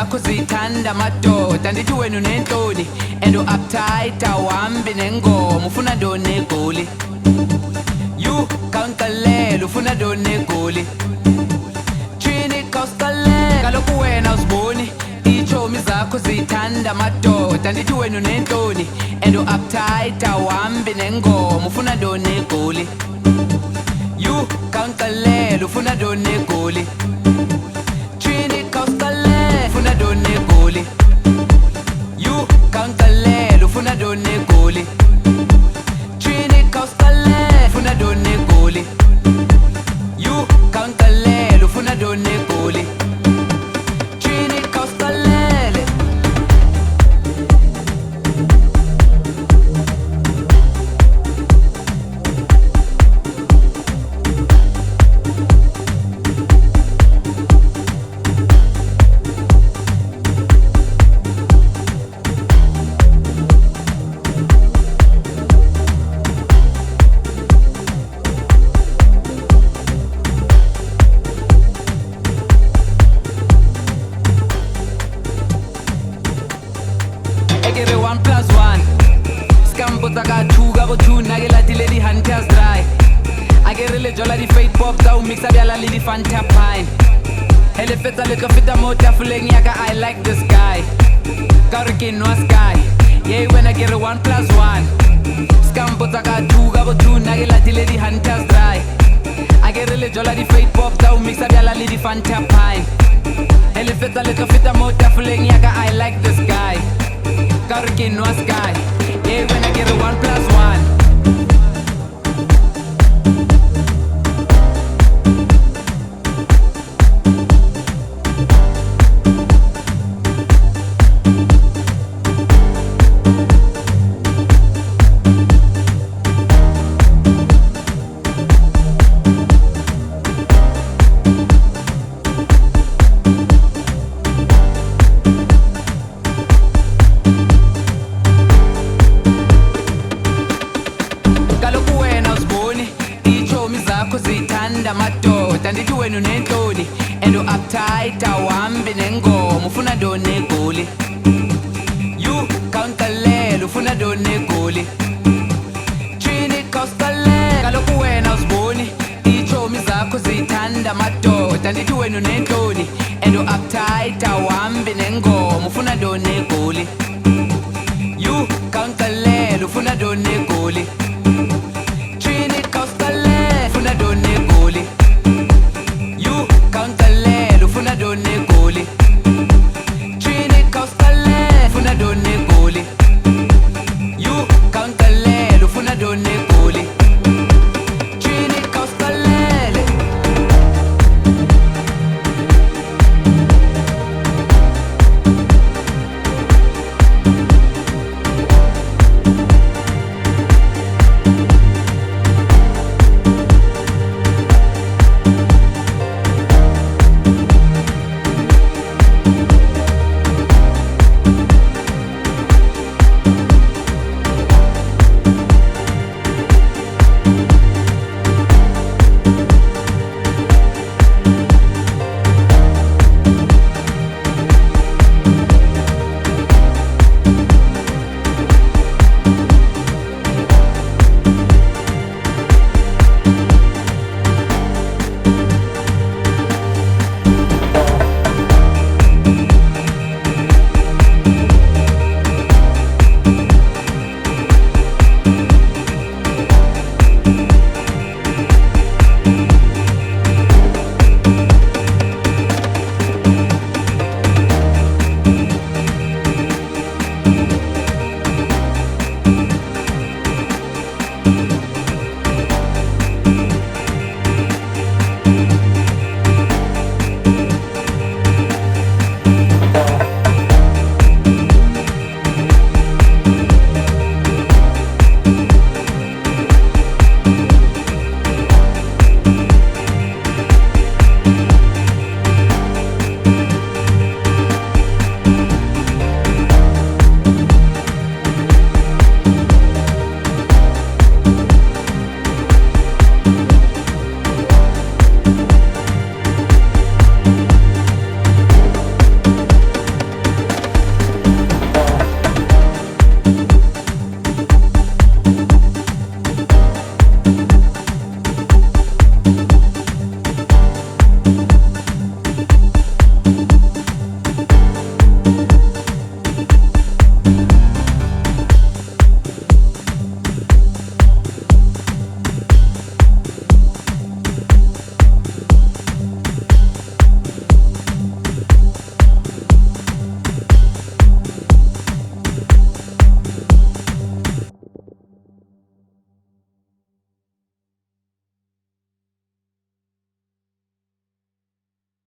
zakho zithanda madoda ndithi wena unentoni and uptight awambi nengoma ufuna ntoni egoli you kankalela ufuna ntoni egoli chini kawusiqalela kaloku wena uziboni iitshomi zakho zithanda madoda ndithi wena unentoni and uptight awambi nengoma ufuna ntoni egoli you kankalela ufuna ntoni egoli chini kawusiqalela ufuna ntoni egoli you kankalela ufuna ntoni egoli chini kawusiqalela ufuna ntoni egoli you kankalela ufuna ntoni egoli chini kawusiqalela Ekere 1+1 Scambota ka 2 ka bo 2 nake latile di hunters dry Akere le jola di fate pop tsa o mixa bjala le di fanta pine Hele fetsa le ka feta mo tafoleng ya ka I like this guy Ka re ke nwa sky Yeah when akere 1+1 Scambota ka 2 ka bo 2 nake latile di hunters dry Akere le jola di fate pop tsa o mixa bjala le di fanta pine Hele fetsa le ka feta mo tafoleng ya ka I like this guy Gotta get no sky. Yeah, when I get a 1+1. Zithanda madoda ndithi wena unentoni and uptight awambi nengoma ufuna ntoni egoli you kankalela ufuna ntoni egoli chini kawusiqalela kaloku wena uziboni iitshomi zakho zithanda madoda ndithi wena unentoni